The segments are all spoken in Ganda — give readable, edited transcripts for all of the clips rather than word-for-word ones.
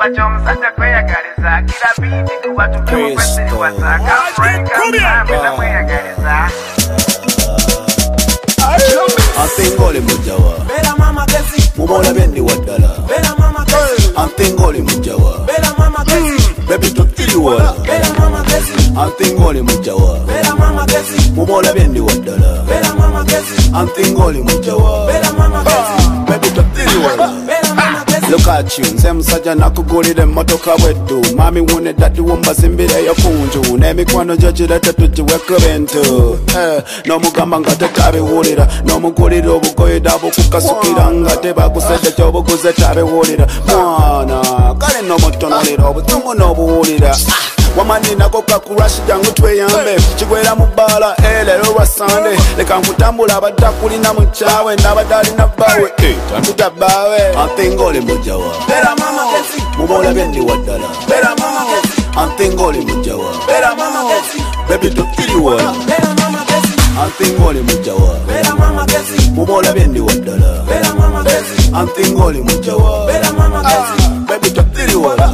Antingoli mujawa Bela mama kesi Mumola bendi wadala Bela mama kesi Antingoli mujawa Bela mama kesi Baby tutiri wala Bela mama kesi Antingoli mujawa Bela mama kesi Mumola bendi wadala Bela mama kesi Antingoli mujawa Bela mama kesi Baby tutiri wala Bela mama kesi Look at you, nze musajja nakugulira emmotoka bweddu Mami wune dadi wombazimbire yokunju N'emikwano gyo girete tugiweko bintu N'omugamba nga tetabiwulira N'omugulira obugoye dabukukasukira nga tebakusedde ky'obuguze tabiwulira Mwana, kale n'omutonolera obutungu n'obuwulira Wamani nako kakurashi jangu tweyambe Chigwera mubala, lero lwa Sunday Leka nkutambula abatakulina muchawe N'abadali na bawe, tantuta bawe Antingoli mujawa Bela mama kesi Mubola bendi wadala Bela mama kesi Antingoli mujawa Bela mama kesi Baby tutiri wala Bela mama kesi Antingoli mujawa Bela mama kesi Mubola bendi wadala Bela mama kesi Antingoli mujawa Bela mama kesi Baby tutiri wala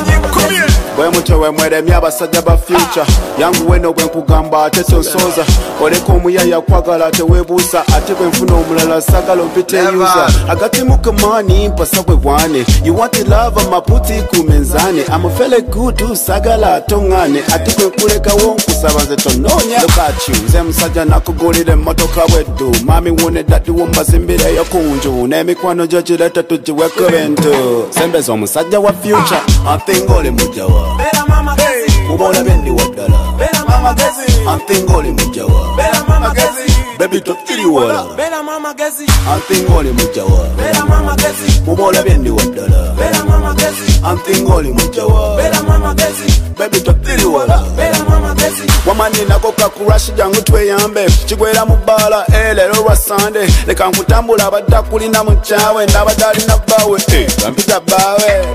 Bwe muto we mweremye abasajja ba future Yangu weno bwe nkugamba ate tonsoza Oleka omuyaya kwagala tewebuusa Ate bwe nfuna omulala sagala mpite yuza Agatimu kamani mpasa bwe bwane You want the love ama puti kumenzane I'm fele good sagala tongane Ate bwe nkulekawo nkusaba nze tononya Look at you nze musajja nakugulira emmotoka bweddu Mami wune dadi wombazimbire yokunju N'emikwano gyo girete tugiweko bintu Sembeza omusajja wa future Antingoli mujawa Bela mama kesi Mubola bendi wadala Bela mama kesi Antingoli mujawa Bela mama kesi Baby tutiri wala Bela mama kesi Antingoli mujawa Bela mama kesi Mubola bendi wadala Bela mama kesi Antingoli mujawa Bela mama kesi Baby tutiri wala Bela mama kesi Wamani nako kakurashi jangu tweyambe Chigwera mubala, lero lwa Sunday Leka nkutambula abatakulina muchawe N'abadali na bawe, tampita bawe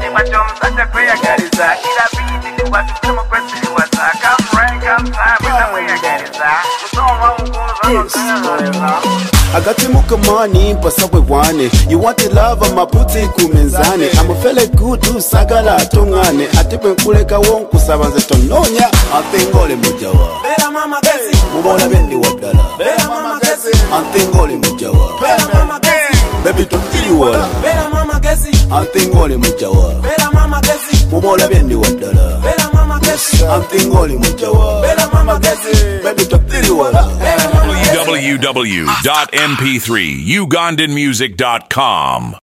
Agatimu kamani mpasa bwe bwane You want the love ama puti kumenzane I'm fele good sagala tongane Ate bwe nkulekawo nkusaba nze tononya Antingoli mujawa Bela mama kesi Mubola bendi wadala Bela mama kesi Antingoli mujawa Bela mama kesi Baby tutiri wala Bela mama kesi Antingoli mujawa Bela mama kesi Mubola bendi wadala Bela mama kesi Antingoli mujawa Bela mama kesi Baby tutiri wala www.mp3ugandanmusic.com